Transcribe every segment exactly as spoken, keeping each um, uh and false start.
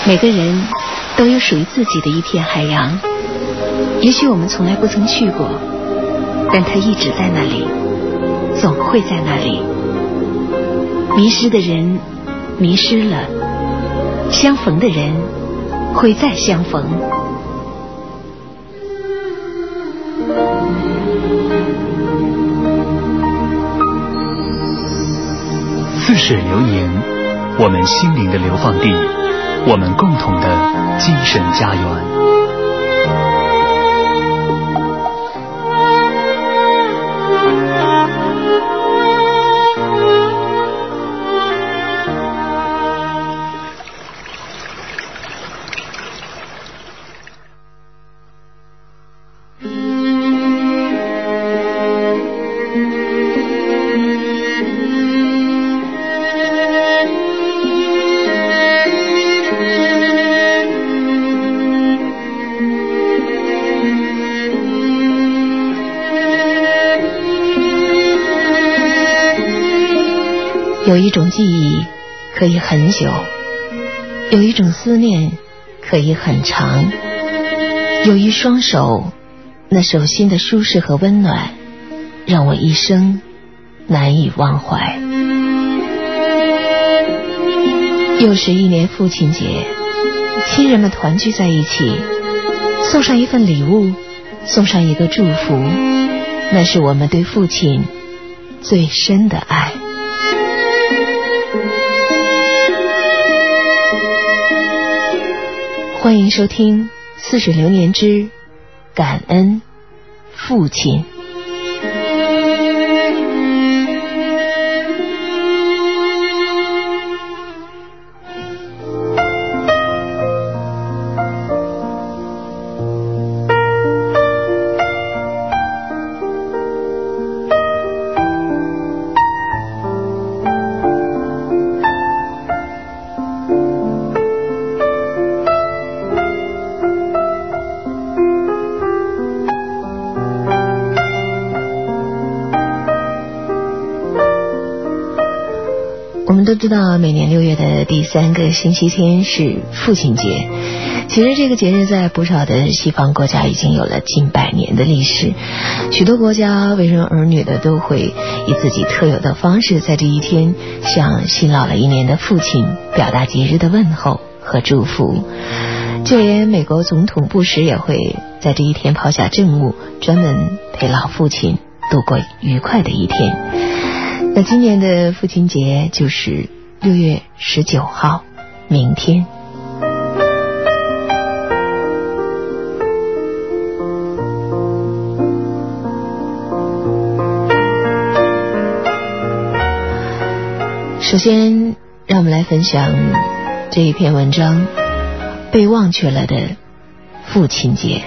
每个人都有属于自己的一片海洋，也许我们从来不曾去过，但它一直在那里，总会在那里。迷失的人迷失了，相逢的人会再相逢。 似水流年，我们心灵的流放地，我们共同的精神家园。 有一种记忆可以很久，有一种思念可以很长，有一双手，那手心的舒适和温暖，让我一生难以忘怀。又是一年父亲节，亲人们团聚在一起，送上一份礼物，送上一个祝福，那是我们对父亲最深的爱。欢迎收听《似水流年之感恩父亲》。我们都知道每年六月的第三个星期天是父亲节，其实这个节日在不少的西方国家已经有了近百年的历史，许多国家为人儿女的都会以自己特有的方式在这一天向辛劳了一年的父亲表达节日的问候和祝福，就连美国总统布什也会在这一天抛下政务，专门陪老父亲度过愉快的一天。那今年的父亲节就是六月十九号，明天。首先让我们来分享这一篇文章，被忘却了的父亲节。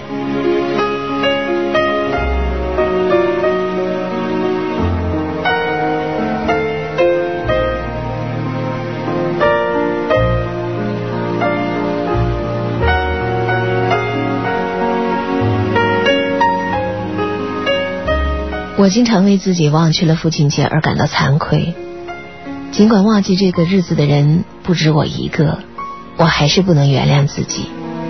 我经常为自己忘却了父亲节而感到惭愧，尽管忘记这个日子的人不止我一个，我还是不能原谅自己。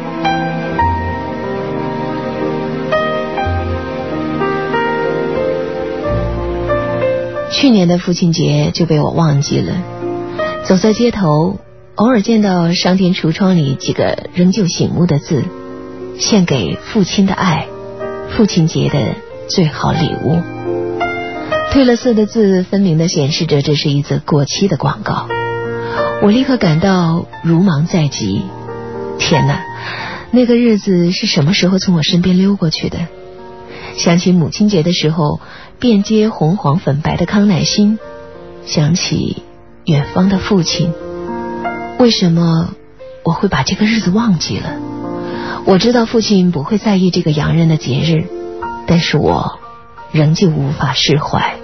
去年的父亲节就被我忘记了，走在街头，偶尔见到商店橱窗里几个仍旧醒目的字，献给父亲的爱，父亲节的最好礼物。褪了色的字分明地显示着这是一则过期的广告，我立刻感到如芒在即。天哪，那个日子是什么时候从我身边溜过去的？想起母亲节的时候遍街红黄粉白的康乃馨，想起远方的父亲，为什么我会把这个日子忘记了？我知道父亲不会在意这个洋人的节日，但是我仍旧无法释怀。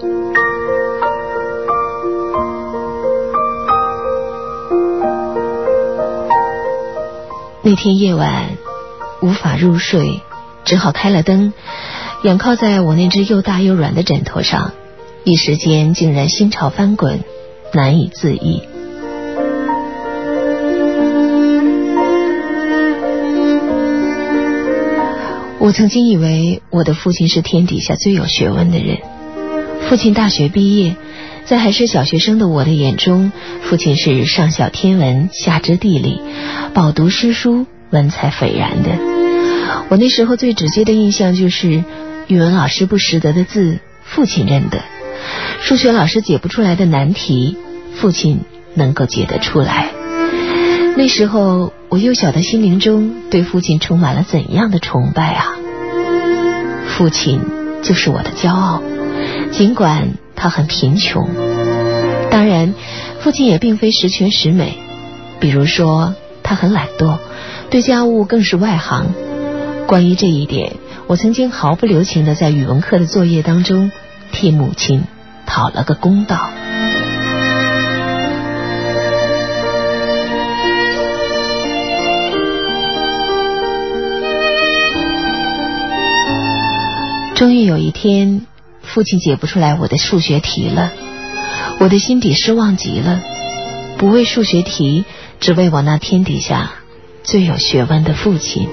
那天夜晚无法入睡，只好开了灯，仰靠在我那只又大又软的枕头上，一时间竟然心潮翻滚，难以自抑。 我曾经以为我的父亲是天底下最有学问的人。父亲大学毕业，在还是小学生的我的眼中，父亲是上晓天文，下知地理，饱读诗书，文采斐然的。我那时候最直接的印象就是语文老师不识得的字，父亲认得；数学老师解不出来的难题，父亲能够解得出来。那时候我幼小的心灵中对父亲充满了怎样的崇拜啊！父亲就是我的骄傲，尽管他很贫穷。当然父亲也并非十全十美，比如说他很懒惰，对家务更是外行。关于这一点，我曾经毫不留情地在语文课的作业当中替母亲讨了个公道。终于有一天，父亲解不出来我的数学题了，我的心底失望极了，不为数学题，只为我那天底下最有学问的父亲。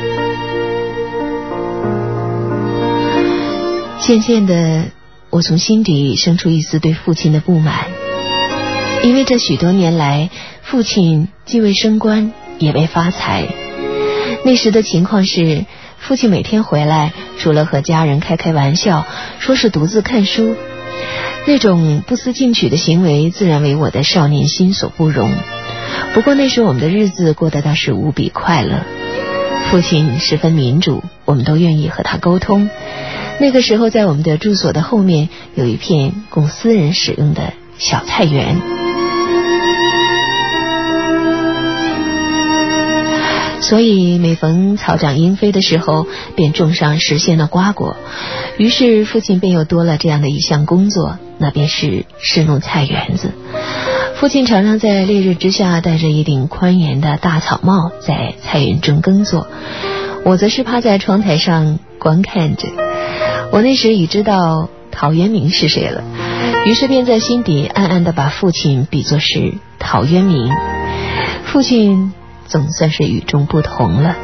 渐渐的，我从心底生出一丝对父亲的不满，因为这许多年来，父亲既未升官，也未发财。那时的情况是，父亲每天回来，除了和家人开开玩笑，说是独自看书，那种不思进取的行为自然为我的少年心所不容。不过那时我们的日子过得倒是无比快乐，父亲十分民主，我们都愿意和他沟通。那个时候在我们的住所的后面有一片供私人使用的小菜园，所以每逢草长莺飞的时候，便种上实鲜的瓜果。于是父亲便又多了这样的一项工作，那便是侍弄菜园子。父亲常常在烈日之下戴着一顶宽檐的大草帽，在菜园中耕作，我则是趴在窗台上观看着。我那时已知道陶渊明是谁了，于是便在心底暗暗地把父亲比作是陶渊明。父亲总算是与众不同了。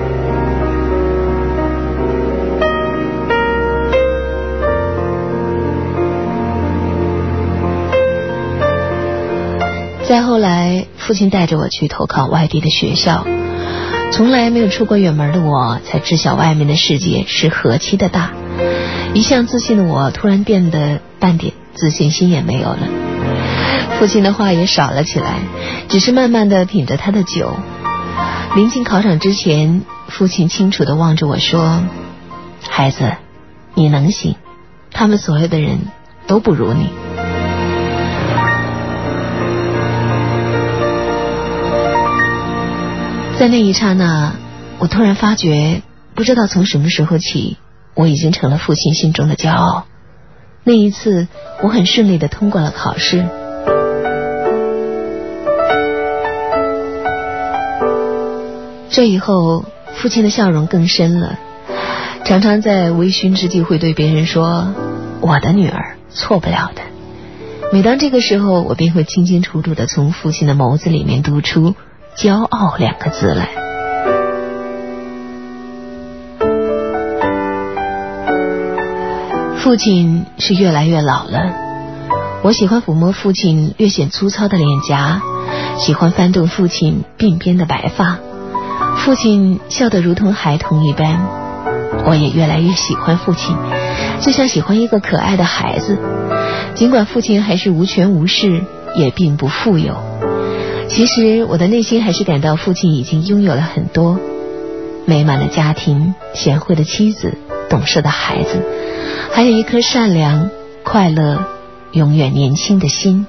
再后来，父亲带着我去投考外地的学校，从来没有出过远门的我才知晓外面的世界是何其的大。一向自信的我突然变得半点自信心也没有了，父亲的话也少了起来，只是慢慢地品着他的酒。临近考场之前，父亲清楚地望着我说：孩子，你能行，他们所有的人都不如你。在那一刹那，我突然发觉，不知道从什么时候起，我已经成了父亲心中的骄傲。那一次，我很顺利地通过了考试。这以后，父亲的笑容更深了，常常在微醺之际会对别人说：我的女儿错不了的。每当这个时候，我便会清清楚楚地从父亲的眸子里面读出骄傲两个字来。父亲是越来越老了，我喜欢抚摸父亲略显粗糙的脸颊，喜欢翻动父亲鬓边的白发。父亲笑得如同孩童一般，我也越来越喜欢父亲，就像喜欢一个可爱的孩子。尽管父亲还是无权无势，也并不富有，其实我的内心还是感到父亲已经拥有了很多：美满的家庭，贤惠的妻子，懂事的孩子，还有一颗善良、快乐、永远年轻的心。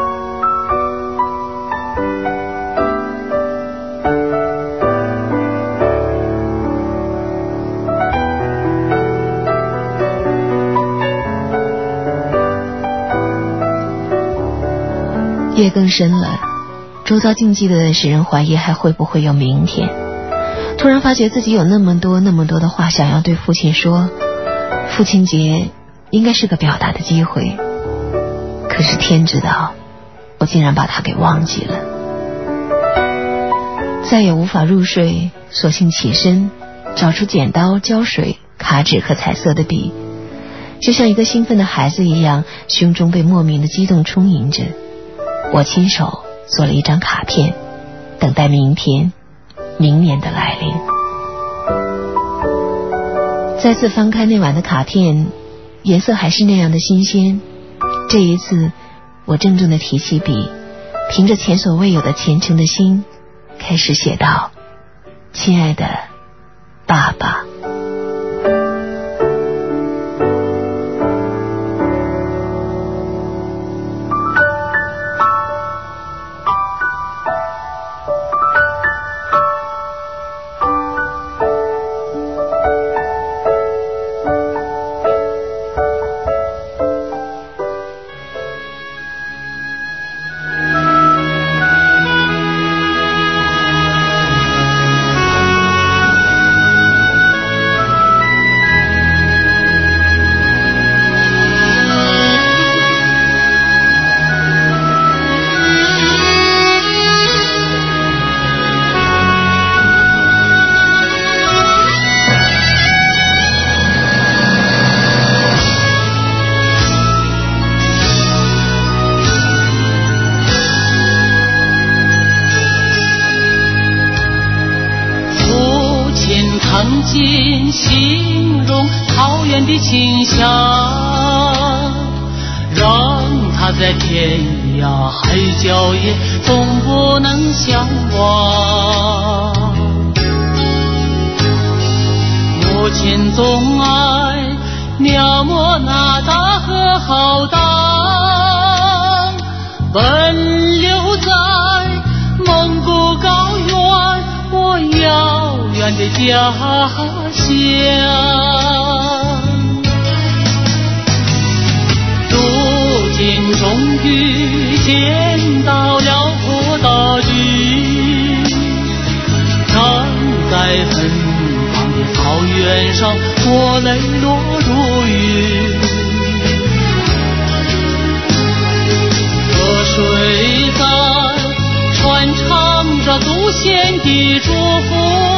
夜更深了，周遭静寂的使人怀疑还会不会有明天。突然发觉自己有那么多那么多的话想要对父亲说，父亲节应该是个表达的机会，可是天知道，我竟然把它给忘记了。再也无法入睡，索性起身找出剪刀、胶水、卡纸和彩色的笔，就像一个兴奋的孩子一样，胸中被莫名的激动充盈着。我亲手做了一张卡片，等待明天、明年的来临。再次翻开那晚的卡片，颜色还是那样的新鲜。这一次，我郑重地提起笔，凭着前所未有的虔诚的心，开始写道：亲爱的爸爸。 形容桃源的清香，让他在天涯海角也总不能相忘。母亲总爱描摹那大河浩荡，奔流在蒙古高原，我遥远的家乡。如今终于见到了葡萄菊，站在芬芳的草原上，我泪落如雨。河水在传唱着祖先的祝福，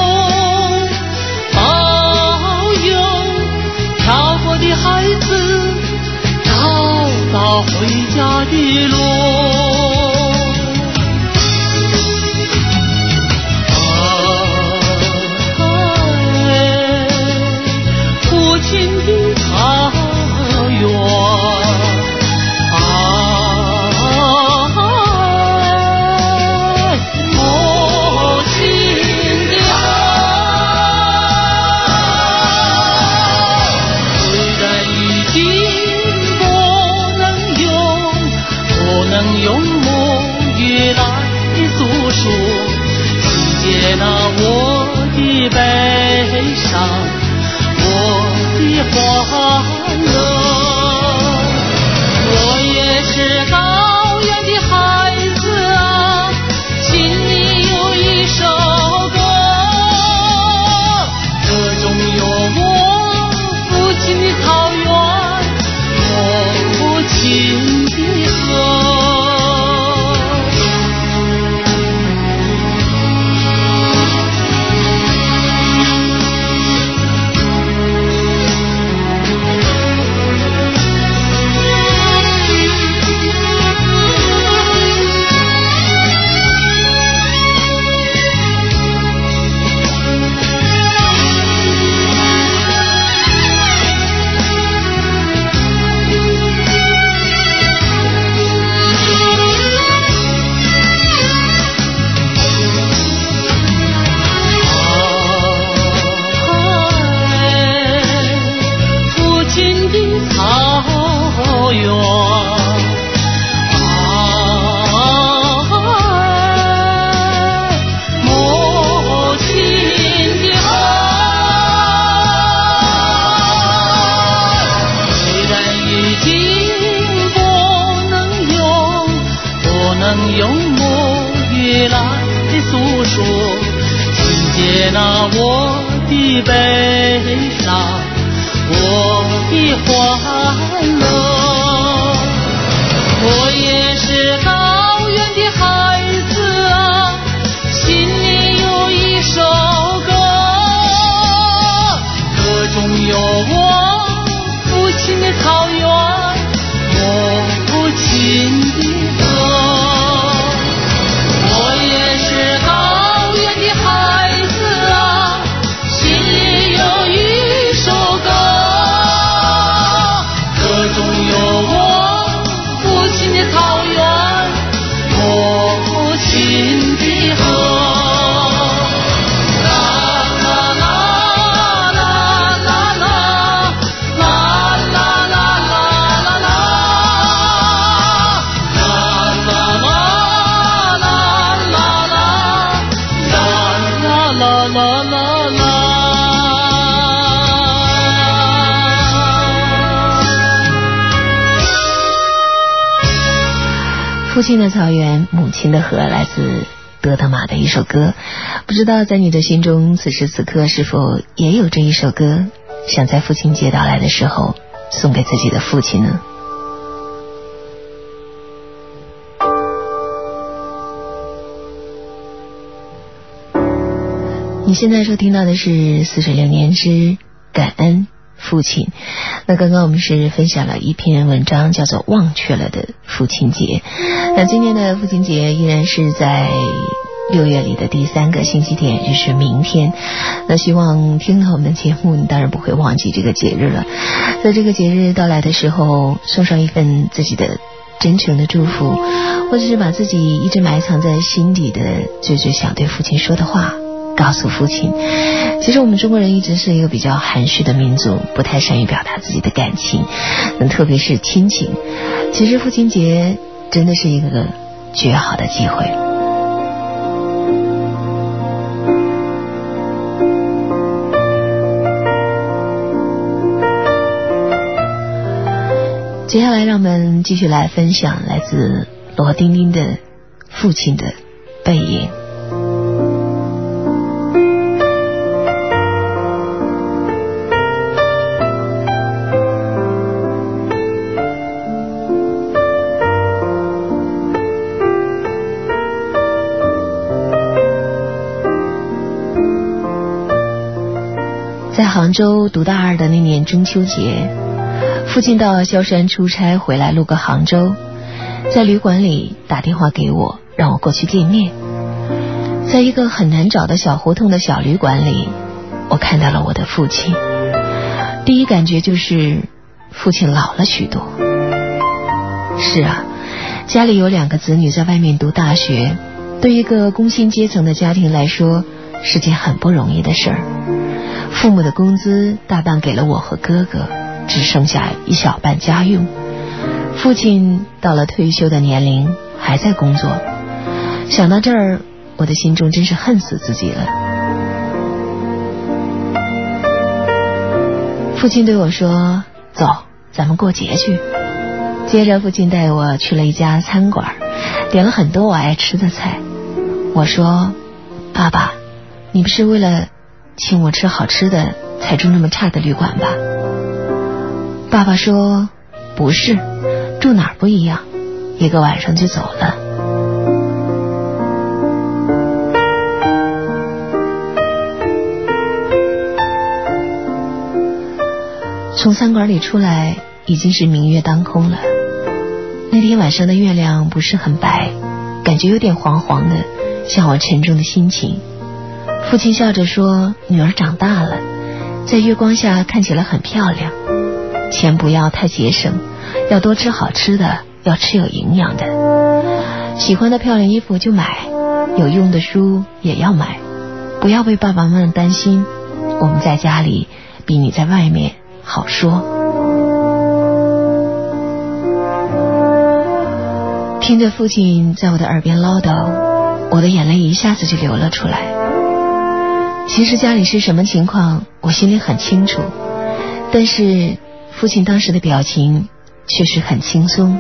保佑漂泊的孩子找到回家的路。哎，父亲的草原。那我的悲伤，我的欢乐，我也是高原的孩子啊，心里有一首歌，歌中有我父亲的草原，我父亲的河。那我的悲伤，我的欢乐，我也是高原的孩子啊，心里有一首歌， 父亲的草原，母亲的河，来自德德玛的一首歌。不知道在你的心中此时此刻是否也有这一首歌，想在父亲节到来的时候送给自己的父亲呢？你现在收听到的是似水流年之感恩父亲。那刚刚我们是分享了一篇文章，叫做忘却了的父亲节。那今年的父亲节依然是在六月里的第三个星期天，就是明天。那希望听了我们的节目，你当然不会忘记这个节日了。在这个节日到来的时候，送上一份自己的真诚的祝福，或者是把自己一直埋藏在心底的最最想对父亲说的话告诉父亲。其实我们中国人一直是一个比较含蓄的民族，不太善于表达自己的感情，特别是亲情。其实父亲节真的是一个绝好的机会。接下来让我们继续来分享来自罗丁丁的父亲的背影。在杭州读大二的那年中秋节，父亲到萧山出差回来，路过杭州，在旅馆里打电话给我，让我过去见面。在一个很难找的小胡同的小旅馆里，我看到了我的父亲。第一感觉就是父亲老了许多。是啊，家里有两个子女在外面读大学，对一个工薪阶层的家庭来说是件很不容易的事儿。父母的工资大半给了我和哥哥，只剩下一小半家用。父亲到了退休的年龄还在工作，想到这儿，我的心中真是恨死自己了。父亲对我说，走，咱们过节去。接着父亲带我去了一家餐馆，点了很多我爱吃的菜。我说，爸爸，你不是为了请我吃好吃的才住那么差的旅馆吧？爸爸说，不是，住哪儿不一样，一个晚上就走了。从餐馆里出来已经是明月当空了。那天晚上的月亮不是很白，感觉有点黄黄的，像我沉重的心情。父亲笑着说，女儿长大了，在月光下看起来很漂亮，钱不要太节省，要多吃好吃的，要吃有营养的。喜欢的漂亮衣服就买，有用的书也要买，不要为爸爸妈妈担心，我们在家里比你在外面好说。听着父亲在我的耳边唠叨，我的眼泪一下子就流了出来。其实家里是什么情况我心里很清楚，但是父亲当时的表情确实很轻松。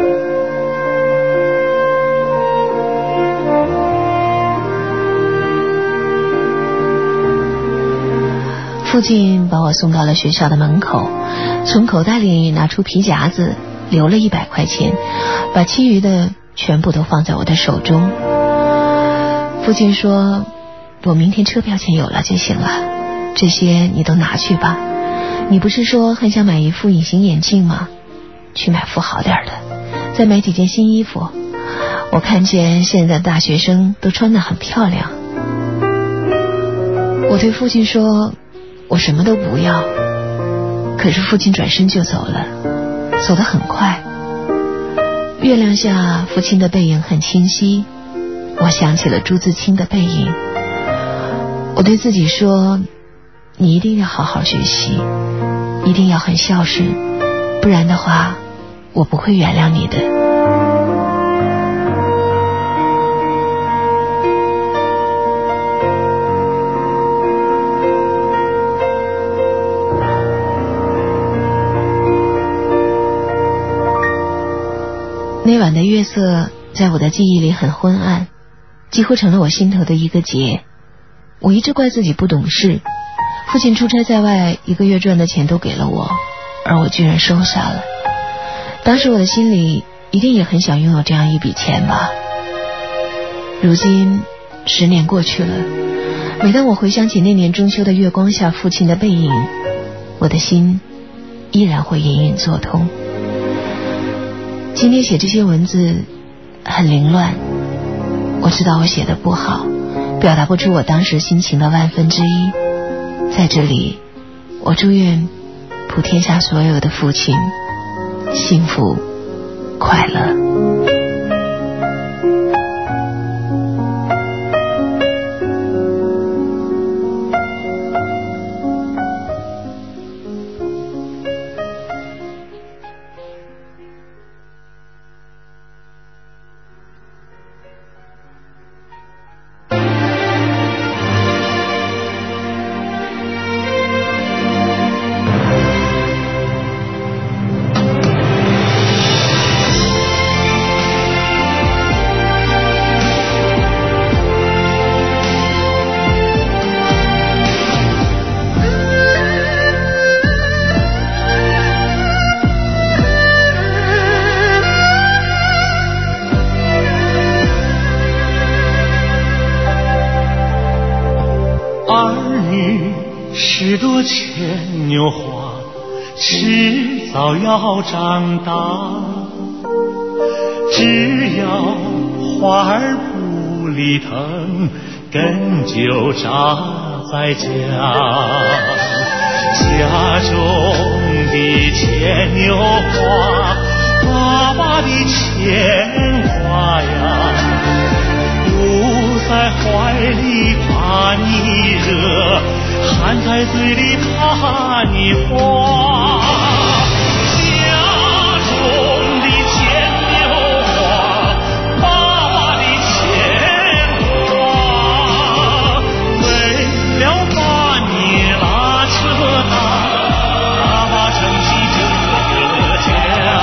父亲把我送到了学校的门口，从口袋里拿出皮夹子，留了一百块钱，把其余的全部都放在我的手中。父亲说，我明天车票钱有了就行了，这些你都拿去吧。你不是说很想买一副隐形眼镜吗？去买副好点的，再买几件新衣服。我看见现在的大学生都穿得很漂亮。我对父亲说，我什么都不要。可是父亲转身就走了，走得很快。月亮下父亲的背影很清晰，我想起了朱自清的背影。我对自己说，你一定要好好学习，一定要很孝顺，不然的话我不会原谅你的。那晚的月色在我的记忆里很昏暗，几乎成了我心头的一个结。我一直怪自己不懂事，父亲出差在外，一个月赚的钱都给了我，而我居然收下了。当时我的心里一定也很想拥有这样一笔钱吧。如今十年过去了，每当我回想起那年中秋的月光下父亲的背影，我的心依然会隐隐作痛。今天写这些文字很凌乱，我知道我写的不好，表达不出我当时心情的万分之一。在这里，我祝愿普天下所有的父亲幸福快乐。 十朵牵牛花，迟早要长大。只要花儿不离藤，根就扎在家。家中的牵牛花，爸爸的牵挂呀，捂在怀里怕你热，含在嘴里怕你花。家中的牵牛花，爸爸的牵挂，为了把你拉扯大，爸爸撑起这个家。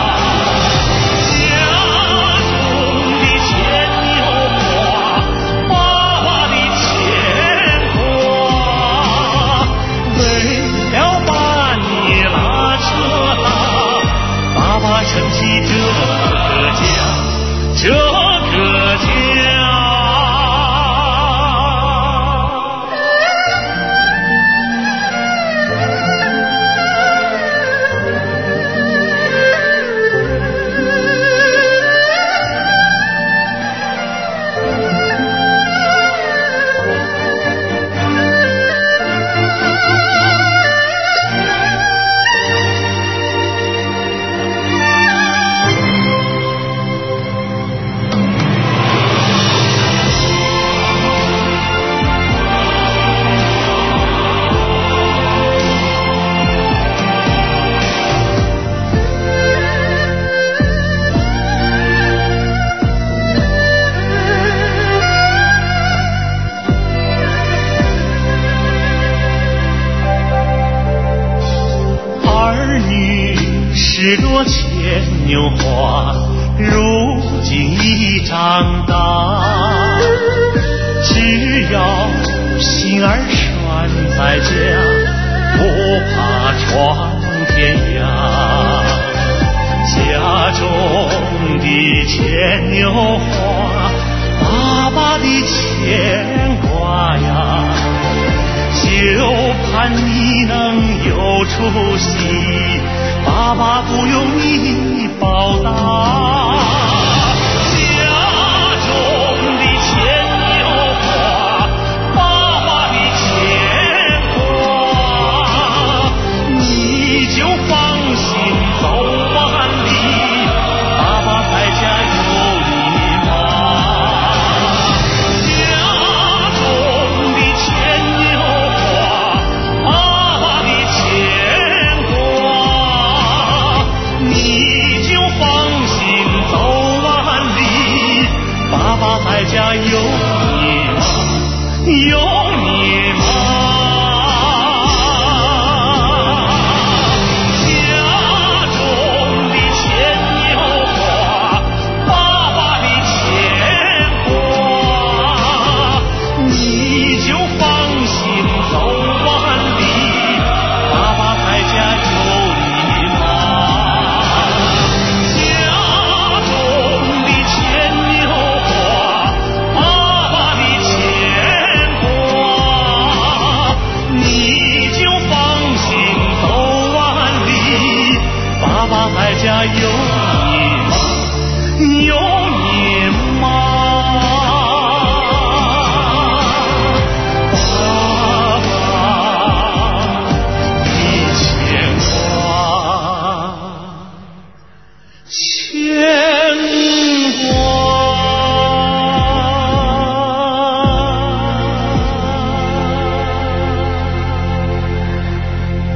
家中的牵牛花，爸爸的牵挂，为了把你拉扯大，爸爸撑起这个家，这个家。十朵牵牛花，如今已长大。只要心儿拴在家，不怕闯天涯。家中的牵牛花，爸爸的牵挂呀，就盼你能有出息，爸爸不用你报答。家中的牵牛花，爸爸的牵挂，你就放心走万里，爸爸在家有你妈。家中的牵牛花，爸爸的牵挂，你就放心走万里，爸爸在家有你妈，有你妈。家中的牵牛花，爸爸的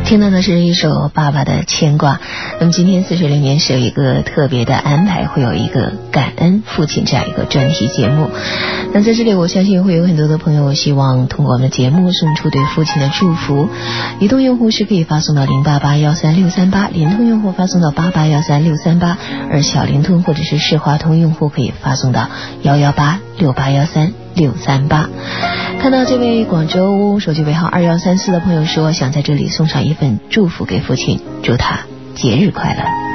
听到的是一首《爸爸的牵挂》。那么今天似水流年是有一个特别的安排，会有一个感恩父亲这样一个专题节目。那在这里我相信会有很多的朋友希望通过我们的节目送出对父亲的祝福。移动用户是可以发送到零八八幺三六三八，联通用户发送到八八幺三六三八，而小灵通或者是市华通用户可以发送到幺幺八六八幺三六三八。看到这位广州手机尾号二幺三四的朋友说，想在这里送上一份祝福给父亲，祝他节日快乐。